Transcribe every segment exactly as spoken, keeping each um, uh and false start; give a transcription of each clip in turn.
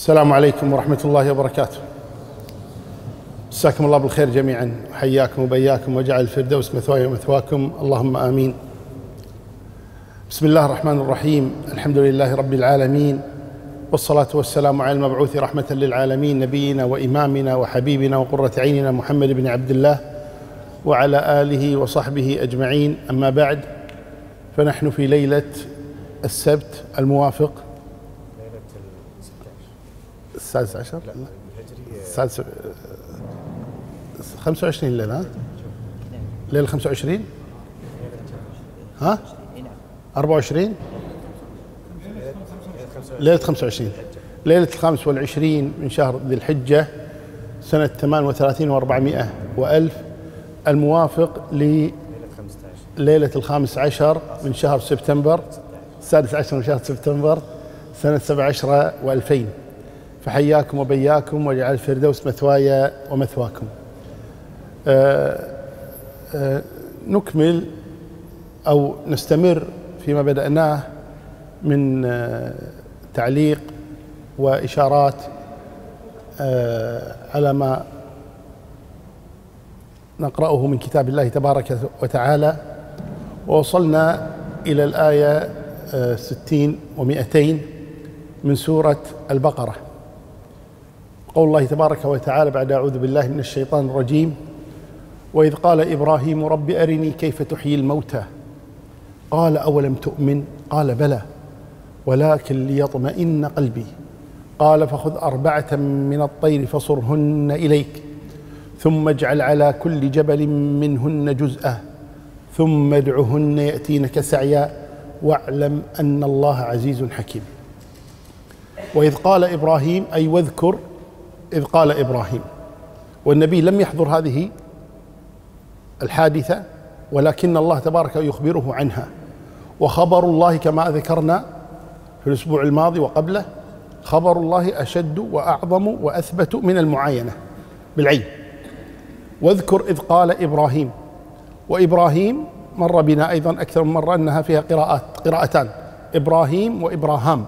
السلام عليكم ورحمة الله وبركاته. مساكم الله بالخير جميعا، وحياكم وبياكم وجعل الفردوس مثواي ومثواكم، اللهم آمين. بسم الله الرحمن الرحيم، الحمد لله رب العالمين، والصلاة والسلام على المبعوث رحمة للعالمين، نبينا وإمامنا وحبيبنا وقرة عيننا محمد بن عبد الله وعلى آله وصحبه أجمعين. أما بعد، فنحن في ليلة السبت الموافق السادس عشر السادس خمسة وعشرين ليلة، ها؟ ليلة خمسة وعشرين، ها؟ أربعة وعشرين، ليلة خمسة وعشرين، ليلة الخامس والعشرين من شهر ذي الحجة سنة ثمان وثلاثين وأربعمائة وألف، الموافق لليلة الخامس عشر من شهر سبتمبر، السادس عشر من شهر سبتمبر سنة سبع عشر وألفين. فحياكم وبياكم وجعل الفردوس مثواي ومثواكم. آآ آآ نكمل أو نستمر فيما بدأناه من تعليق وإشارات على ما نقرأه من كتاب الله تبارك وتعالى، ووصلنا إلى الآية ستين ومئتين من سورة البقرة. قول الله تبارك وتعالى بعد أعوذ بالله من الشيطان الرجيم: وإذ قال إبراهيم رب أرني كيف تحيي الموتى قال أولم تؤمن قال بلى ولكن ليطمئن قلبي قال فخذ أربعة من الطير فصرهن إليك ثم اجعل على كل جبل منهن جزءا ثم ادعهن يأتينك سعيا واعلم أن الله عزيز حكيم. وإذ قال إبراهيم، أي واذكر إذ قال إبراهيم، والنبي لم يحضر هذه الحادثة ولكن الله تبارك يخبره عنها. وخبر الله كما ذكرنا في الأسبوع الماضي وقبله، خبر الله أشد وأعظم وأثبت من المعاينة بالعين. واذكر إذ قال إبراهيم، وإبراهيم مر بنا أيضا أكثر من مرة أنها فيها قراءات قراءتان، إبراهيم وإبراهام.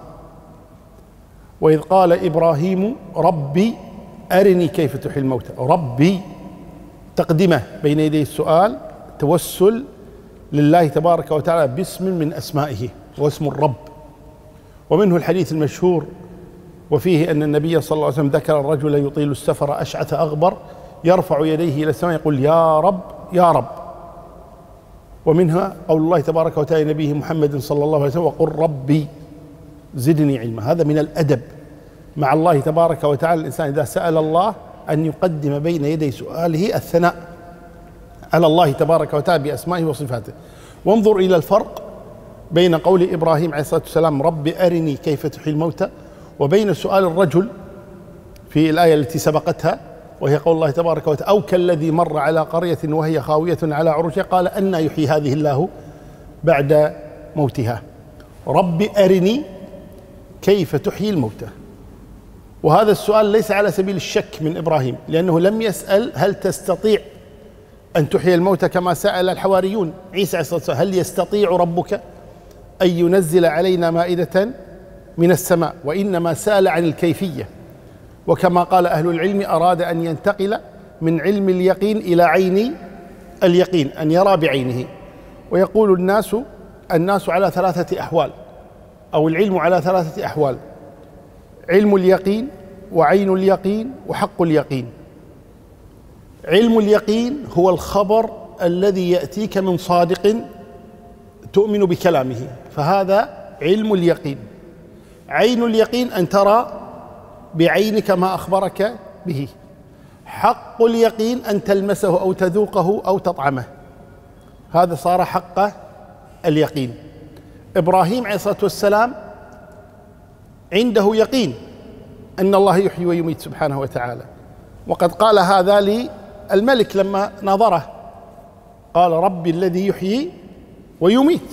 وإذ قال إبراهيم ربي أرني كيف تحيي الموتى، ربي تقدمه بين يدي السؤال، توسل لله تبارك وتعالى باسم من أسمائه واسم الرب. ومنه الحديث المشهور وفيه أن النبي صلى الله عليه وسلم ذكر الرجل يطيل السفر أشعث أغبر يرفع يديه إلى السماء يقول يا رب يا رب. ومنها قول الله تبارك وتعالى نبيه محمد صلى الله عليه وسلم: وقل ربي زدني علما. هذا من الأدب مع الله تبارك وتعالى، الإنسان إذا سأل الله أن يقدم بين يدي سؤاله الثناء على الله تبارك وتعالى بأسمائه وصفاته. وانظر إلى الفرق بين قول إبراهيم عليه الصلاة والسلام رب أرني كيف تحيي الموتى وبين سؤال الرجل في الآية التي سبقتها، وهي قول الله تبارك وتعالى: أو كالذي مر على قرية وهي خاوية على عروشها قال أنى يحيي هذه الله بعد موتها. رب أرني كيف تحيي الموتى. وهذا السؤال ليس على سبيل الشك من إبراهيم، لأنه لم يسأل هل تستطيع أن تحيي الموتى كما سأل الحواريون عيسى عليه الصلاة والسلام: هل يستطيع ربك أن ينزل علينا مائدة من السماء؟ وإنما سأل عن الكيفية. وكما قال أهل العلم أراد أن ينتقل من علم اليقين إلى عين اليقين، أن يرى بعينه. ويقول الناس الناس على ثلاثة أحوال، أو العلم على ثلاثة أحوال: علم اليقين وعين اليقين وحق اليقين. علم اليقين هو الخبر الذي يأتيك من صادق تؤمن بكلامه، فهذا علم اليقين. عين اليقين أن ترى بعينك ما أخبرك به. حق اليقين أن تلمسه أو تذوقه أو تطعمه، هذا صار حق اليقين. إبراهيم عليه الصلاة والسلام عنده يقين أن الله يحيي ويميت سبحانه وتعالى، وقد قال هذا للملك لما ناظره، قال ربي الذي يحيي ويميت.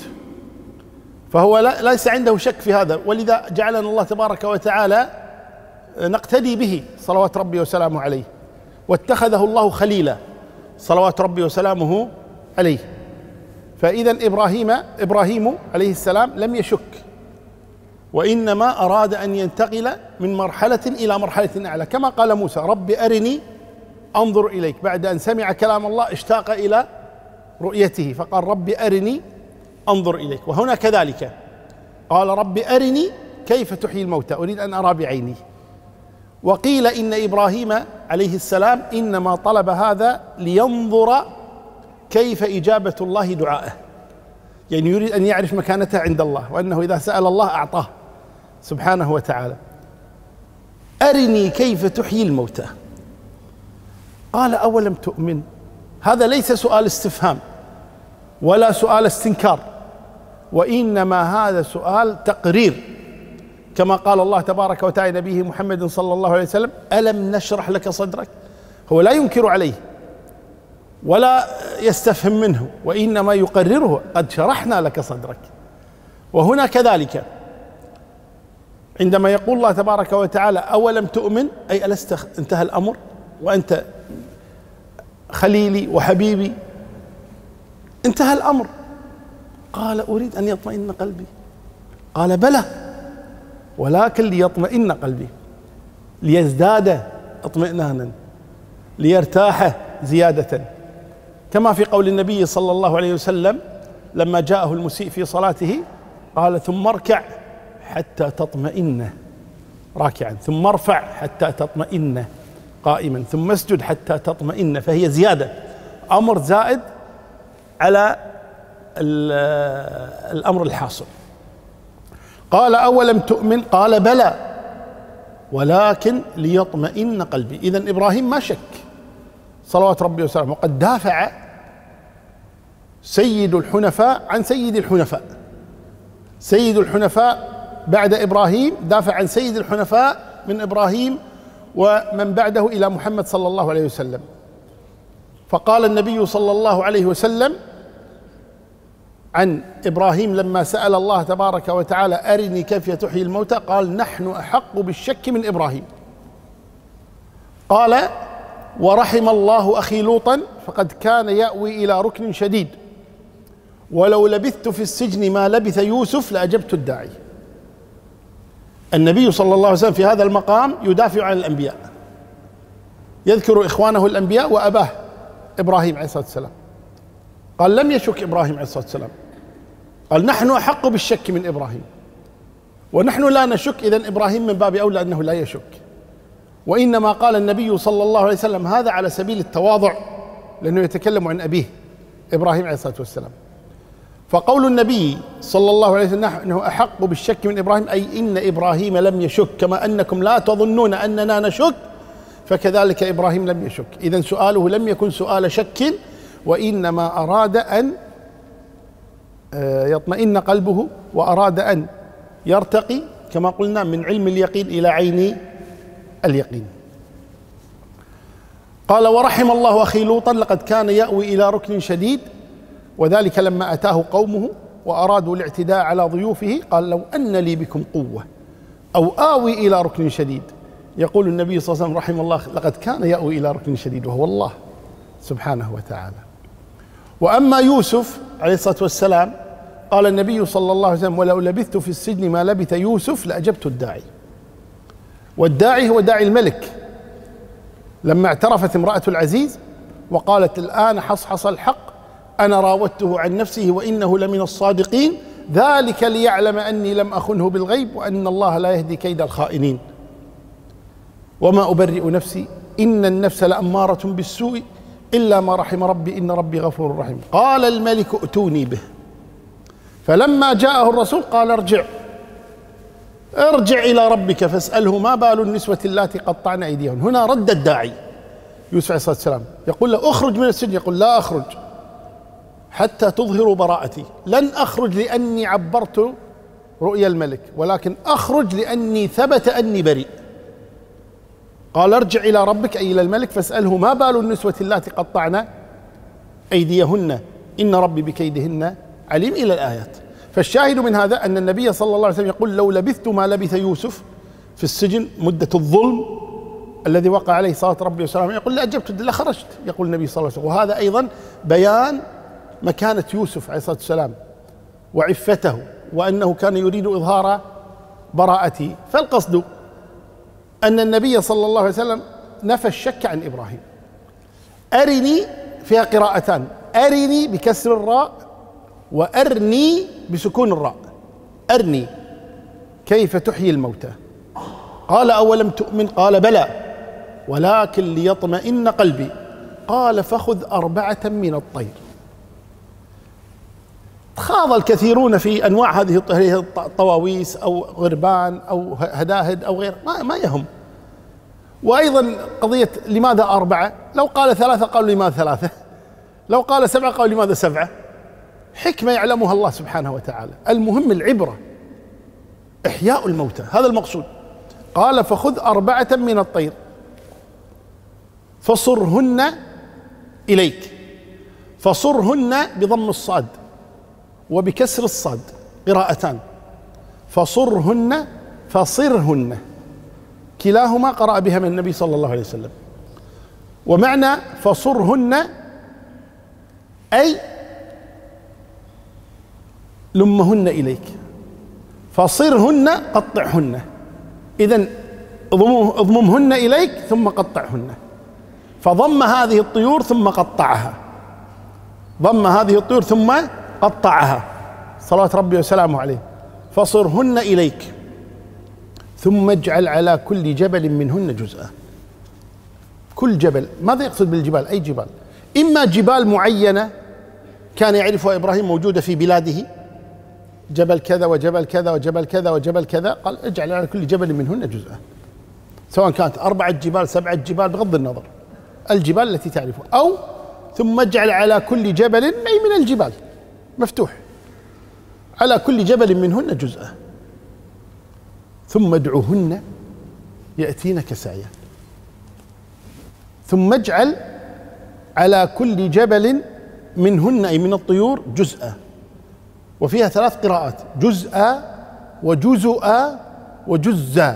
فهو ليس عنده شك في هذا، ولذا جعلنا الله تبارك وتعالى نقتدي به صلوات ربي وسلامه عليه، واتخذه الله خليلا صلوات ربي وسلامه عليه. فإذا إبراهيم إبراهيم عليه السلام لم يشك وإنما أراد أن ينتقل من مرحلة إلى مرحلة أعلى، كما قال موسى رب أرني أنظر إليك، بعد أن سمع كلام الله اشتاق إلى رؤيته فقال رب أرني أنظر إليك. وهنا كذلك قال رب أرني كيف تحيي الموتى أريد أن أرى بعيني. وقيل إن إبراهيم عليه السلام إنما طلب هذا لينظر كيف إجابة الله دعائه، يعني يريد أن يعرف مكانته عند الله، وأنه إذا سأل الله أعطاه سبحانه وتعالى. أرني كيف تحيي الموتى. قال أولم تؤمن، هذا ليس سؤال استفهام ولا سؤال استنكار، وإنما هذا سؤال تقرير، كما قال الله تبارك وتعالى نبيه محمد صلى الله عليه وسلم ألم نشرح لك صدرك. هو لا ينكر عليه ولا يستفهم منه، وإنما يقرره قد شرحنا لك صدرك. وهنا كذلك عندما يقول الله تبارك وتعالى أولم تؤمن، أي ألست انتهى الأمر وأنت خليلي وحبيبي، انتهى الأمر. قال أريد أن يطمئن قلبي. قال بلى ولكن ليطمئن قلبي، ليزداد اطمئنانا، ليرتاح زيادة، كما في قول النبي صلى الله عليه وسلم لما جاءه المسيء في صلاته قال ثم اركع حتى تطمئن راكعا، ثم ارفع حتى تطمئن قائما، ثم اسجد حتى تطمئن، فهي زيادة، أمر زائد على الأمر الحاصل. قال أولم تؤمن، قال بلى ولكن ليطمئن قلبي. إذن إبراهيم ما شك صلوات ربي وسلامه، وقد دافع سيد الحنفاء عن سيد الحنفاء. سيد الحنفاء بعد إبراهيم دافع عن سيد الحنفاء من إبراهيم ومن بعده إلى محمد صلى الله عليه وسلم. فقال النبي صلى الله عليه وسلم عن إبراهيم لما سأل الله تبارك وتعالى أرني كيف تحيي الموتى، قال نحن أحق بالشك من إبراهيم. قال ورحم الله أخي لوطا فقد كان يأوي إلى ركن شديد ولو لبثت في السجن ما لبث يوسف لأجبت الداعي. النبي صلى الله عليه وسلم في هذا المقام يدافع عن الأنبياء، يذكر إخوانه الأنبياء وأباه إبراهيم عليه الصلاة والسلام. قال لم يشك إبراهيم عليه الصلاة والسلام، قال نحن أحق بالشك من إبراهيم، ونحن لا نشك، إذن إبراهيم من باب أولى أنه لا يشك. وإنما قال النبي صلى الله عليه وسلم هذا على سبيل التواضع، لأنه يتكلم عن أبيه إبراهيم عليه الصلاة والسلام. فقول النبي صلى الله عليه وسلم نحن أحق بالشك من إبراهيم، أي إن إبراهيم لم يشك، كما أنكم لا تظنون أننا نشك فكذلك إبراهيم لم يشك. إذن سؤاله لم يكن سؤال شك، وإنما أراد أن يطمئن قلبه، وأراد أن يرتقي كما قلنا من علم اليقين إلى عين اليقين. قال ورحم الله أخي لوطا لقد كان يأوي إلى ركن شديد، وذلك لما أتاه قومه وأرادوا الاعتداء على ضيوفه قال لو أن لي بكم قوة أو آوي إلى ركن شديد. يقول النبي صلى الله عليه وسلم رحم الله لقد كان يأوي إلى ركن شديد، وهو الله سبحانه وتعالى. وأما يوسف عليه الصلاة والسلام قال النبي صلى الله عليه وسلم ولو لبثت في السجن ما لبث يوسف لأجبت الداعي. والداعي هو داعي الملك. لما اعترفت امرأة العزيز وقالت الآن حصحص الحق أنا راودته عن نفسه وإنه لمن الصادقين ذلك ليعلم أني لم أخنه بالغيب وأن الله لا يهدي كيد الخائنين وما أبرئ نفسي إن النفس لأمارة بالسوء إلا ما رحم ربي إن ربي غفور رحيم. قال الملك ائتوني به، فلما جاءه الرسول قال ارجع ارجع إلى ربك فاسأله ما بال النسوة اللاتي قطعن أيديهن. هنا رد الداعي يوسف عليه الصلاة والسلام، يقول له اخرج من السجن، يقول لا أخرج حتى تظهروا براءتي، لن أخرج لأني عبرت رؤيا الملك، ولكن أخرج لأني ثبت أني بريء. قال ارجع إلى ربك أي إلى الملك فاسأله ما بال النسوة اللاتي قطعن أيديهن إن ربي بكيدهن عليم إلى الآيات. فالشاهد من هذا أن النبي صلى الله عليه وسلم يقول لو لبثت ما لبث يوسف في السجن مدة الظلم الذي وقع عليه صلاة ربي وسلامه، يقول لأجبت لخرجت، يقول النبي صلى الله عليه وسلم. وهذا أيضا بيان مكانة يوسف عليه الصلاة والسلام وعفته، وأنه كان يريد إظهار براءتي. فالقصد أن النبي صلى الله عليه وسلم نفى الشك عن إبراهيم. أرني فيها قراءتان، أرني بكسر الراء وأرني بسكون الراء. أرني كيف تحيي الموتى، قال أولم تؤمن، قال بلى ولكن ليطمئن قلبي، قال فخذ أربعة من الطير. تخاض الكثيرون في أنواع هذه الطواويس أو غربان أو هداهد أو غير، ما, ما يهم. وأيضا قضية لماذا أربعة، لو قال ثلاثة قالوا لماذا ثلاثة، لو قال سبعة قالوا لماذا سبعة، حكمة يعلمها الله سبحانه وتعالى. المهم العبرة إحياء الموتى، هذا المقصود. قال فخذ أربعة من الطير فصرهن إليك. فصرهن بضم الصاد وبكسر الصاد قراءتان، فصرهن فصرهن، كلاهما قرأ بها من النبي صلى الله عليه وسلم. ومعنى فصرهن أي لمهن إليك، فصرهن قطعهن، إذن اضممهن إليك ثم قطعهن. فضم هذه الطيور ثم قطعها، ضم هذه الطيور ثم قطعها صلوات ربي وسلامه عليه. فصرهن إليك ثم اجعل على كل جبل منهن جزءا. كل جبل، ماذا يقصد بالجبال؟ أي جبال؟ إما جبال معينة كان يعرفها إبراهيم موجودة في بلاده، جبل كذا وجبل كذا وجبل كذا وجبل كذا، قال اجعل على كل جبل منهن جزءا، سواء كانت أربعة جبال سبعة جبال بغض النظر، الجبال التي تعرفها. أو ثم اجعل على كل جبل، أي من الجبال مفتوح، على كل جبل منهن جزءا، ثم ادعوهن يأتينك سعيا. ثم اجعل على كل جبل منهن أي من الطيور جزءا، وفيها ثلاث قراءات، جزءا وجزءا وجزا،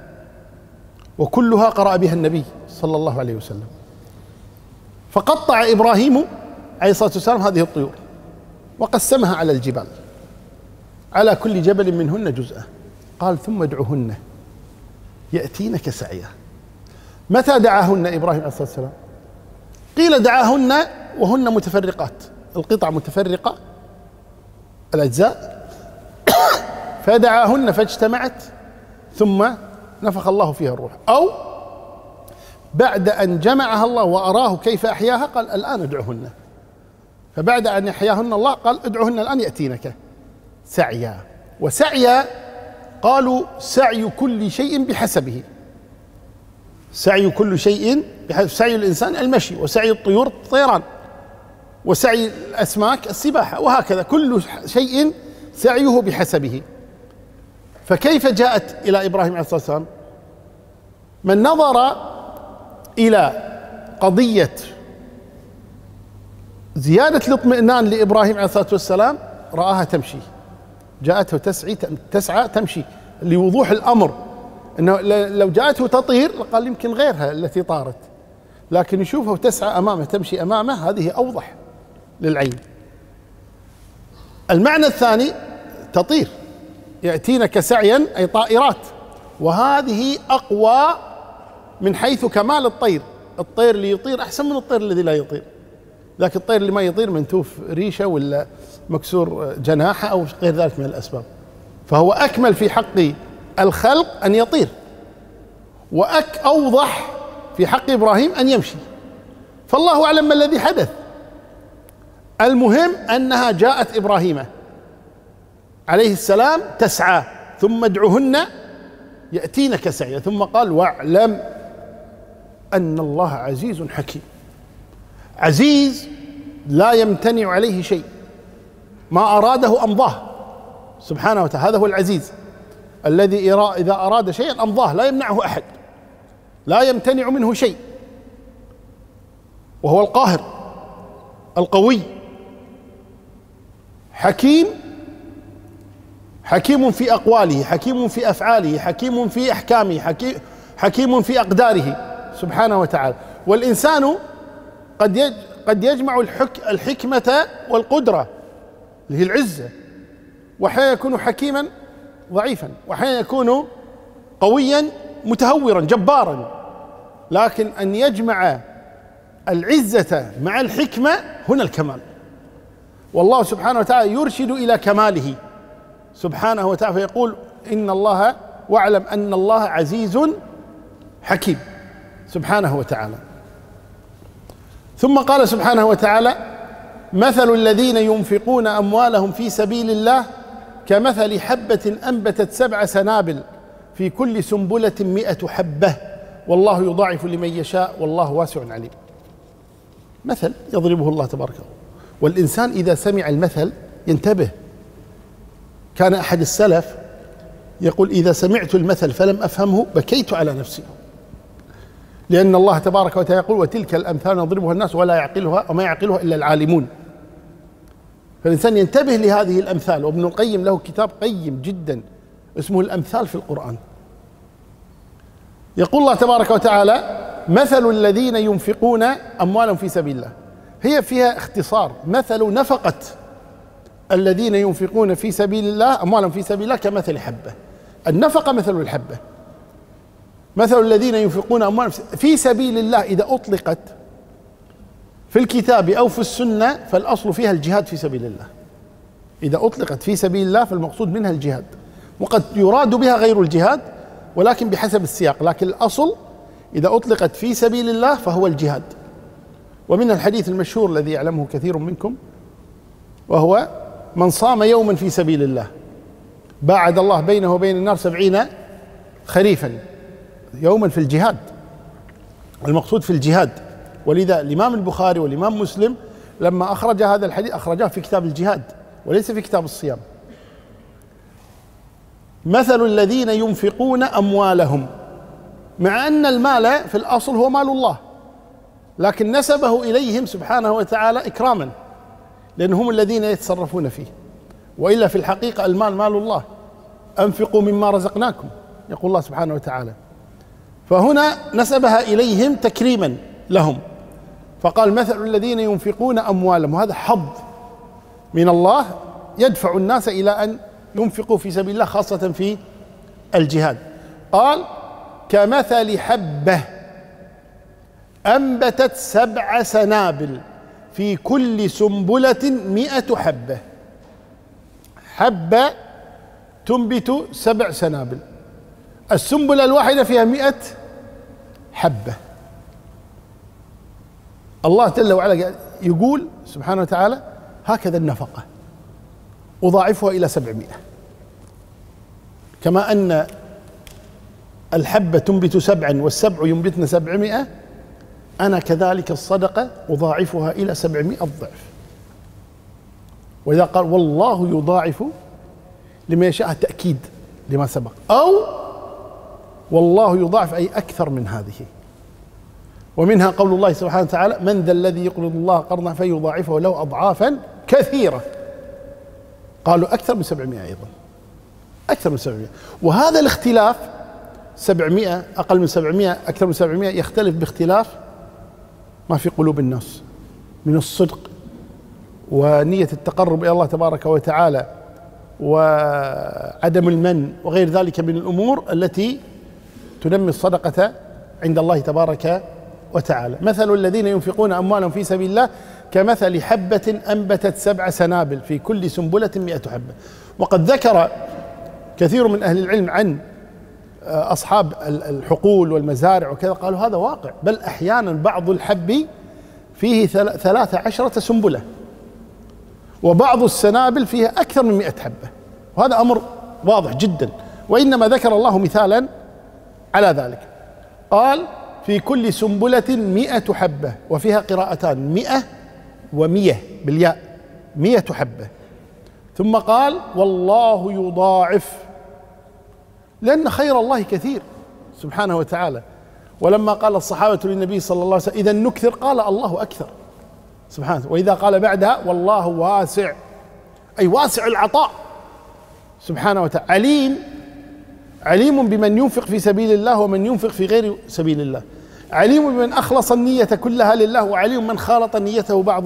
وكلها قرأ بها النبي صلى الله عليه وسلم. فقطع إبراهيم عليه الصلاة والسلام هذه الطيور وقسمها على الجبال، على كل جبل منهن جزءا. قال ثم ادعوهن يأتينك سعيا. متى دعاهن إبراهيم عليه الصلاة والسلام؟ قيل دعاهن وهن متفرقات، القطع متفرقة الأجزاء، فدعاهن فاجتمعت ثم نفخ الله فيها الروح، أو بعد أن جمعها الله وأراه كيف أحياها قال الآن ادعوهن، فبعد أن يحياهن الله قال ادعوهن الآن يأتينك سعيا. وسعيا قالوا سعي كل شيء بحسبه، سعي كل شيء بحسب، سعي الإنسان المشي، وسعي الطيور الطيران، وسعي الأسماك السباحة، وهكذا كل شيء سعيه بحسبه. فكيف جاءت إلى إبراهيم عليه الصلاة والسلام؟ من نظر إلى قضية زيادة الاطمئنان لإبراهيم عليه الصلاة والسلام رآها تمشي، جاءته تسعي تسعى تمشي لوضوح الأمر، أنه لو جاءته تطير قال يمكن غيرها التي طارت، لكن يشوفه تسعى أمامه تمشي أمامه، هذه أوضح للعين. المعنى الثاني تطير، يأتينك سعيا أي طائرات، وهذه أقوى من حيث كمال الطير. الطير اللي يطير أحسن من الطير الذي لا يطير، لكن الطير اللي ما يطير منتوف ريشة ولا مكسور جناحه أو غير ذلك من الأسباب، فهو أكمل في حق الخلق أن يطير، وأك أوضح في حق إبراهيم أن يمشي. فالله أعلم ما الذي حدث. المهم أنها جاءت إبراهيم عليه السلام تسعى، ثم ادعوهن يأتينك سعيا، ثم قال واعلم أن الله عزيز حكيم. عزيز لا يمتنع عليه شيء، ما أراده أمضاه سبحانه وتعالى، هذا هو العزيز الذي إذا أراد شيئا أمضاه، لا يمنعه أحد، لا يمتنع منه شيء، وهو القاهر القوي. حكيم، حكيم في أقواله، حكيم في أفعاله، حكيم في أحكامه، حكيم, حكيم في أقداره سبحانه وتعالى. والإنسان قد قد يجمع الحك الحكمة والقدرة اللي هي العزة، وأحيانا يكون حكيما ضعيفا، وأحيانا يكون قويا متهورا جبارا، لكن أن يجمع العزة مع الحكمة هنا الكمال. والله سبحانه وتعالى يرشد إلى كماله سبحانه وتعالى فيقول إن الله واعلم أن الله عزيز حكيم سبحانه وتعالى. ثم قال سبحانه وتعالى مثل الذين ينفقون أموالهم في سبيل الله كمثل حبة أنبتت سبع سنابل في كل سنبلة مئة حبة والله يضاعف لمن يشاء والله واسع عليم. مثل يضربه الله تبارك وتعالى، والإنسان إذا سمع المثل ينتبه. كان أحد السلف يقول إذا سمعت المثل فلم أفهمه بكيت على نفسي، لأن الله تبارك وتعالى يقول وتلك الأمثال نضربها الناس ولا يعقلها وما يعقلها إلا العالمون. فالإنسان ينتبه لهذه الأمثال، وابن القيم له كتاب قيم جدا اسمه الأمثال في القرآن. يقول الله تبارك وتعالى مثل الذين ينفقون أموالهم في سبيل الله، هي فيها اختصار. مثل نفقة الذين ينفقون في سبيل الله أموالهم في سبيل الله كمثل حبة. النفقة مثل الحبة. مثل الذين ينفقون أموالهم في سبيل الله إذا أطلقت في الكتاب أو في السنة فالأصل فيها الجهاد في سبيل الله. إذا أطلقت في سبيل الله فالمقصود منها الجهاد، وقد يراد بها غير الجهاد ولكن بحسب السياق، لكن الأصل إذا أطلقت في سبيل الله فهو الجهاد. ومن الحديث المشهور الذي يعلمه كثير منكم وهو من صام يوما في سبيل الله باعد الله بينه وبين النار سبعين خريفا. يوما في الجهاد، المقصود في الجهاد. ولذا الإمام البخاري والإمام مسلم لما أخرج هذا الحديث أخرجاه في كتاب الجهاد وليس في كتاب الصيام. مثل الذين ينفقون أموالهم، مع أن المال في الأصل هو مال الله، لكن نسبه إليهم سبحانه وتعالى إكراما لأنهم الذين يتصرفون فيه، وإلا في الحقيقة المال مال الله. أنفقوا مما رزقناكم يقول الله سبحانه وتعالى، فهنا نسبها إليهم تكريما لهم، فقال مثل الذين ينفقون أموالهم، وهذا حظ من الله يدفع الناس إلى أن ينفقوا في سبيل الله خاصة في الجهاد. قال كمثل حبة أنبتت سبع سنابل في كل سنبلة مئة حبة. حبة تنبت سبع سنابل، السنبلة الواحدة فيها مئة حبة. الله جل وعلا يقول سبحانه وتعالى هكذا النفقة أضاعفها إلى سبعمائة، كما أن الحبة تنبت سبعا والسبع ينبتن سبعمائة، أنا كذلك الصدقة أضاعفها إلى سبعمائة ضعف. وإذا قال والله يضاعف لما يشاء تأكيد لما سبق، أو والله يضاعف أي أكثر من هذه. ومنها قول الله سبحانه وتعالى من ذا الذي يقرض الله قرضا فيضاعفه له أضعافا كثيرة. قالوا أكثر من سبعمائة أيضا، أكثر من سبعمائة. وهذا الاختلاف سبعمائة أقل من سبعمائة أكثر من سبعمائة يختلف باختلاف ما في قلوب الناس من الصدق ونية التقرب إلى الله تبارك وتعالى وعدم المن وغير ذلك من الأمور التي تنمي الصدقة عند الله تبارك وتعالى. مثل الذين ينفقون أموالهم في سبيل الله كمثل حبة أنبتت سبع سنابل في كل سنبلة مئة حبة. وقد ذكر كثير من أهل العلم عن أصحاب الحقول والمزارع وكذا قالوا هذا واقع، بل أحيانا بعض الحب فيه ثلاث عشرة سنبلة، وبعض السنابل فيها أكثر من مئة حبة، وهذا أمر واضح جدا. وإنما ذكر الله مثالا على ذلك، قال في كل سنبلة مئة حبة، وفيها قراءتان مئة ومية بالياء، مئة حبة. ثم قال والله يضاعف، لأن خير الله كثير سبحانه وتعالى. ولما قال الصحابة للنبي صلى الله عليه وسلم إذا نكثر قال الله أكثر سبحانه. وإذا قال بعدها والله واسع، أي واسع العطاء سبحانه وتعالى. عليم، عليم بمن ينفق في سبيل الله ومن ينفق في غير سبيل الله، عليم بمن أخلص النية كلها لله، وعليم من خالط نيته بعض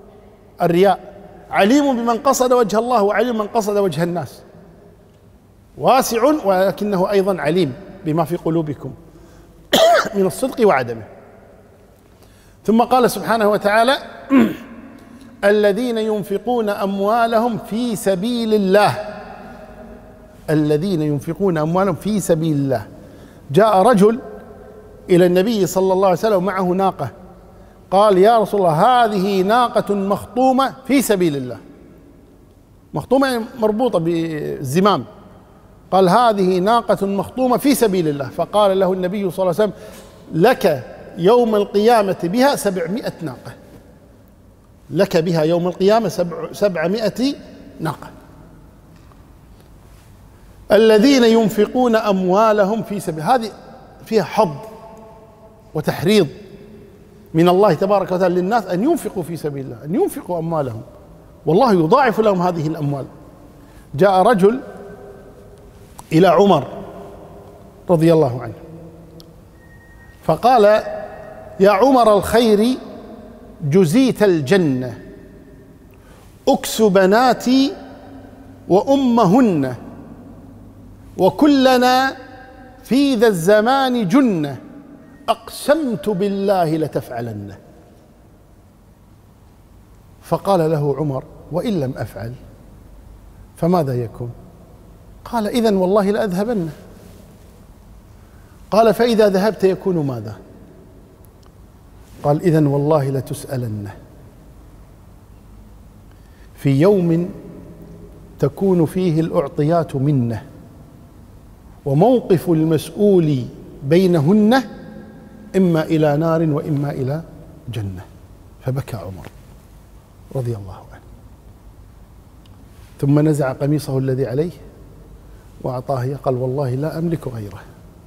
الرياء، عليم بمن قصد وجه الله وعليم من قصد وجه الناس. واسع ولكنه أيضا عليم بما في قلوبكم من الصدق وعدمه. ثم قال سبحانه وتعالى: الذين ينفقون أموالهم في سبيل الله. الذين ينفقون أموالهم في سبيل الله. جاء رجل إلى النبي صلى الله عليه وسلم معه ناقة، قال: يا رسول الله، هذه ناقة مخطومة في سبيل الله. مخطومة مربوطة بالزمام. قال: هذه ناقة مخطومة في سبيل الله. فقال له النبي صلى الله عليه وسلم: لك يوم القيامة بها سبعمائة ناقة. لك بها يوم القيامة سبع سبعمائة ناقة. الذين ينفقون أموالهم في سبيل، هذه فيها حظ وتحريض من الله تبارك وتعالى للناس أن ينفقوا في سبيل الله، أن ينفقوا أموالهم، والله يضاعف لهم هذه الأموال. جاء رجل إلى عمر رضي الله عنه فقال: يا عمر الخير، جزيت الجنة، أكس بناتي وأمهن، وكلنا في ذا الزمان جنة، أقسمت بالله لتفعلن. فقال له عمر: وإن لم أفعل فماذا يكون؟ قال: إذن والله لأذهبن. قال: فإذا ذهبت يكون ماذا؟ قال: إذن والله لتسألن في يوم تكون فيه الأعطيات منه، وموقف المسؤول بينهن إما إلى نار وإما إلى جنة. فبكى عمر رضي الله عنه، ثم نزع قميصه الذي عليه وأعطاه، قال: والله لا أملك غيره،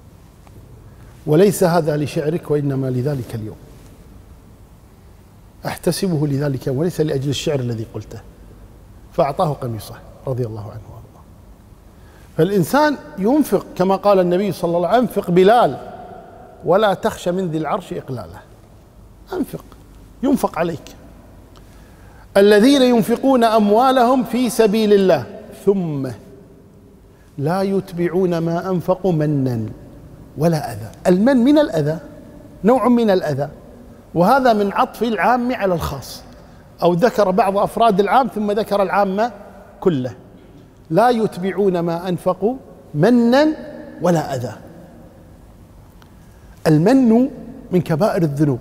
وليس هذا لشعرك وإنما لذلك اليوم، أحتسبه لذلك وليس لأجل الشعر الذي قلته. فأعطاه قميصه رضي الله عنه وارضاه. فالإنسان ينفق كما قال النبي صلى الله عليه وسلم: أنفق بلال ولا تخش من ذي العرش إقلاله. أنفق، ينفق عليك. الذين ينفقون أموالهم في سبيل الله ثم لا يتبعون ما أنفقوا منا ولا أذى. المن من الأذى، نوع من الأذى، وهذا من عطف العام على الخاص، أو ذكر بعض أفراد العام ثم ذكر العام كله. لا يتبعون ما أنفقوا منا ولا أذى. المن من كبائر الذنوب.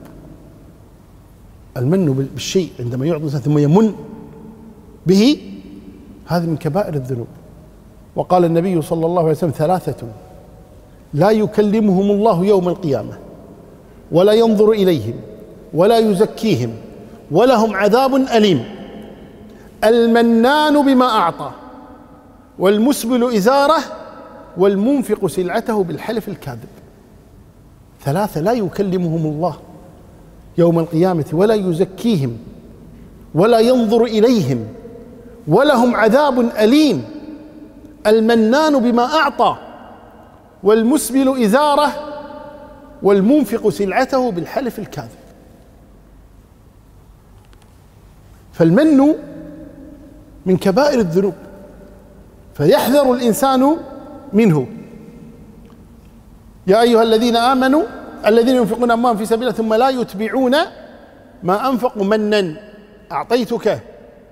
المن بالشيء عندما يعطي ثم يمن به، هذا من كبائر الذنوب. وقال النبي صلى الله عليه وسلم: ثلاثة لا يكلمهم الله يوم القيامة ولا ينظر إليهم ولا يزكيهم ولهم عذاب أليم: المنان بما أعطى، والمسبل إزاره، والمنفق سلعته بالحلف الكاذب. ثلاثة لا يكلمهم الله يوم القيامة ولا يزكيهم ولا ينظر إليهم ولهم عذاب أليم: المنان بما أعطى، والمسبل إزاره، والمنفق سلعته بالحلف الكاذب. فالمن من كبائر الذنوب، فيحذر الإنسان منه. يا أيها الذين آمنوا الذين ينفقون أموالهم في سبيل الله ثم لا يتبعون ما أنفقوا منا. أعطيتك،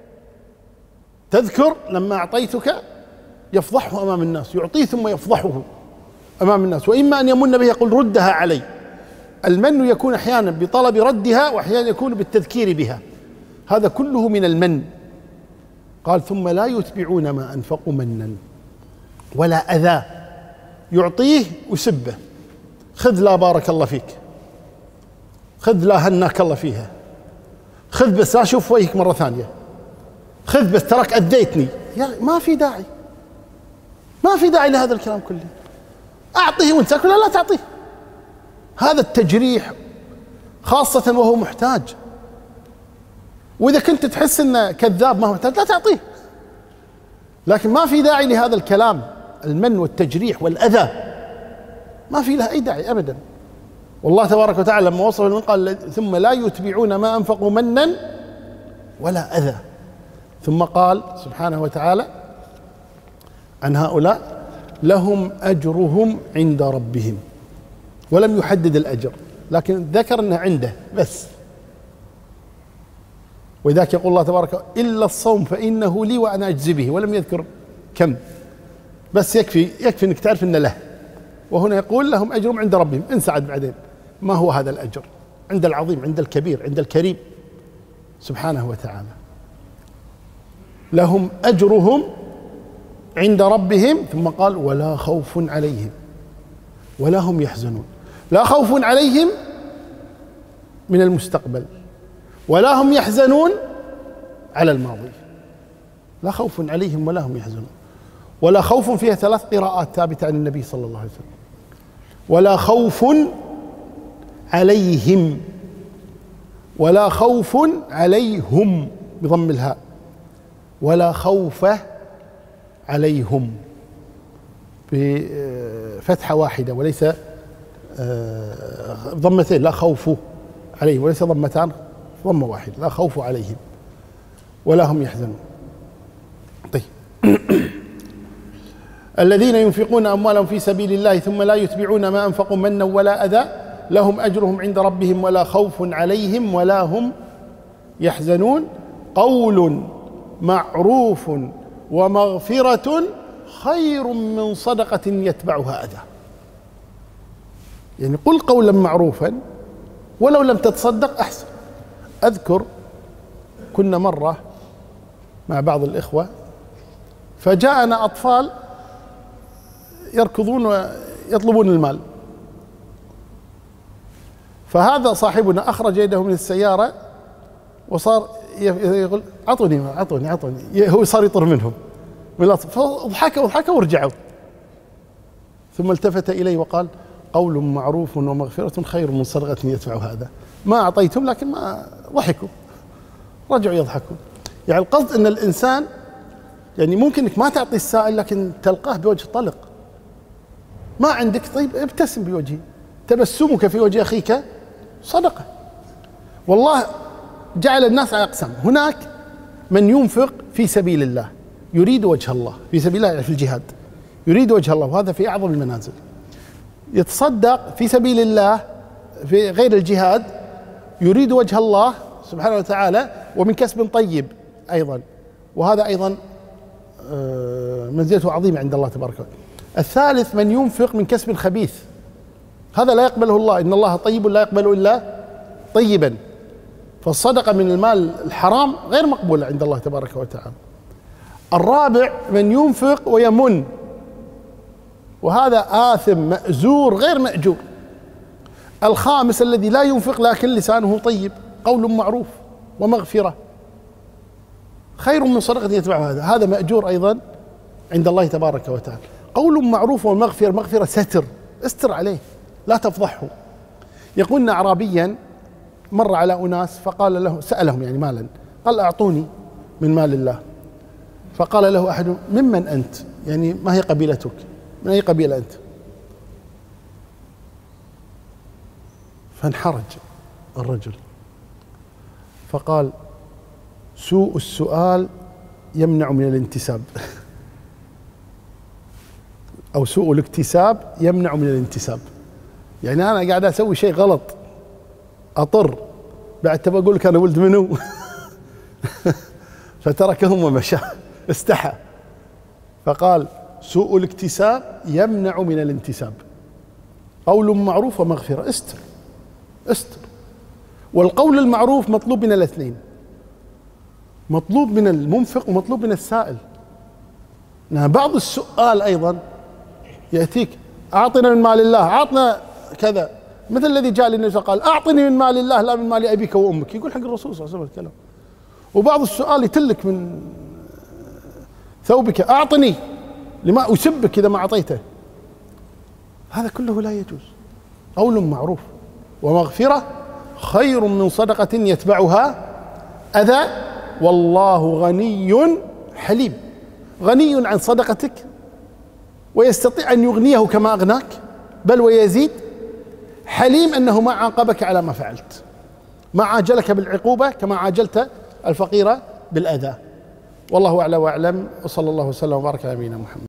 تذكر لما أعطيتك يفضحه أمام الناس، يعطيه ثم يفضحه أمام الناس، وإما أن يمن به يقول: ردها علي. المن يكون أحيانا بطلب ردها، وأحيانا يكون بالتذكير بها. هذا كله من المن. قال: ثم لا يتبعون ما أنفقوا منا ولا أذى. يعطيه وسبه: خذ لا بارك الله فيك، خذ لا هناك الله فيها، خذ بس لا أشوف وجهك مرة ثانية، خذ بس تراك أذيتني. يا ما في داعي، ما في داعي لهذا الكلام كله. أعطيه وانت تأكل، لا تعطيه. هذا التجريح خاصة وهو محتاج. وإذا كنت تحس أنه كذاب ما هو محتاج لا تعطيه. لكن ما في داعي لهذا الكلام، المن والتجريح والأذى، ما في له أي داعي أبدا. والله تبارك وتعالى لما وصف المن قال: ثم لا يتبعون ما أنفقوا منا ولا أذى. ثم قال سبحانه وتعالى عن هؤلاء: لهم أجرهم عند ربهم، ولم يحدد الأجر، لكن ذكر أنه عنده بس. ولذلك يقول الله تبارك إلا الصوم فإنه لي وأنا أجزي به، ولم يذكر كم، بس يكفي يكفي أنك تعرف أن له. وهنا يقول لهم أجرهم عند ربهم، انسى عاد بعدين ما هو هذا الأجر، عند العظيم، عند الكبير، عند الكريم سبحانه وتعالى. لهم أجرهم عند ربهم، ثم قال ولا خوف عليهم ولا هم يحزنون. لا خوف عليهم من المستقبل، ولا هم يحزنون على الماضي. لا خوف عليهم ولا هم يحزنون. ولا خوف فيها ثلاث قراءات ثابتة عن النبي صلى الله عليه وسلم. ولا خوف عليهم، ولا خوف عليهم بضم الهاء، ولا خوف عليهم بفتحة واحدة وليس ضمتين. لا خوف عليهم وليس ضمتان، ضمة واحدة. لا خوف عليهم ولا هم يحزنون. طيب الذين ينفقون أموالهم في سبيل الله ثم لا يتبعون ما أنفقوا منا ولا أذى لهم أجرهم عند ربهم ولا خوف عليهم ولا هم يحزنون. قول معروف ومغفرة خير من صدقة يتبعها أذى. يعني قل قولا معروفا ولو لم تتصدق أحسن. أذكر كنا مرة مع بعض الإخوة فجاءنا أطفال يركضون ويطلبون المال، فهذا صاحبنا أخرج يده من السيارة وصار يقول أعطوني أعطوني أعطوني، هو صار يطر منهم، فضحكوا وضحكوا ورجعوا. ثم التفت إلي وقال قول معروف ومغفرة خير من صدقة يدفع هذا. ما أعطيتهم لكن ما ضحكوا، رجعوا يضحكوا. يعني القصد أن الإنسان يعني ممكن إنك ما تعطي السائل لكن تلقاه بوجه طلق. ما عندك طيب ابتسم بوجهه، تبسمك في وجه أخيك صدقة. والله جعل الناس على أقسام. هناك من ينفق في سبيل الله يريد وجه الله، في سبيل الله في الجهاد يريد وجه الله، وهذا في أعظم المنازل. يتصدق في سبيل الله في غير الجهاد يريد وجه الله سبحانه وتعالى ومن كسب طيب أيضا، وهذا أيضا منزلته عظيمة عند الله تبارك وتعالى. الثالث من ينفق من كسب خبيث، هذا لا يقبله الله، إن الله طيب لا يقبل إلا طيبا، فالصدقة من المال الحرام غير مقبولة عند الله تبارك وتعالى. الرابع من ينفق ويمن، وهذا آثم مأزور غير مأجور. الخامس الذي لا ينفق لكن لسانه طيب، قول معروف ومغفرة خير من صدقة يتبعها هذا، هذا مأجور أيضا عند الله تبارك وتعالى. قول معروف ومغفرة، مغفرة ستر، استر عليه لا تفضحه. يقولنا أعرابيا مر على أناس فقال له، سألهم يعني مالا، قال أعطوني من مال الله. فقال له أحدهم ممن أنت؟ يعني ما هي قبيلتك؟ من أي قبيلة أنت؟ فانحرج الرجل فقال سوء السؤال يمنع من الانتساب أو سوء الاكتساب يمنع من الانتساب. يعني أنا قاعد أسوي شيء غلط أطر بعد تبى أقول لك أنا ولد منو فتركهم ومشى استحى. فقال سوء الاكتساب يمنع من الانتساب، قول معروف ومغفرة، استر استر. والقول المعروف مطلوب من الاثنين، مطلوب من المنفق ومطلوب من السائل. بعض السؤال أيضا يأتيك أعطنا من مال الله، أعطنا كذا، مثل الذي جاء للنبي قال أعطني من مال الله لا من مال أبيك وأمك، يقول حق الرسول صلى الله عليه وسلم الكلام. وبعض السؤال يتلك من ثوبك أعطني لما أسبك إذا ما أعطيته، هذا كله لا يجوز. قول معروف ومغفرة خير من صدقة يتبعها أذى، والله غني حليم. غني عن صدقتك ويستطيع أن يغنيه كما أغناك بل ويزيد، حليم أنه ما عاقبك على ما فعلت، ما عاجلك بالعقوبة كما عاجلت الفقير بالأذى. والله أعلى وأعلم، وصلى الله وسلم وبارك على نبينا محمد.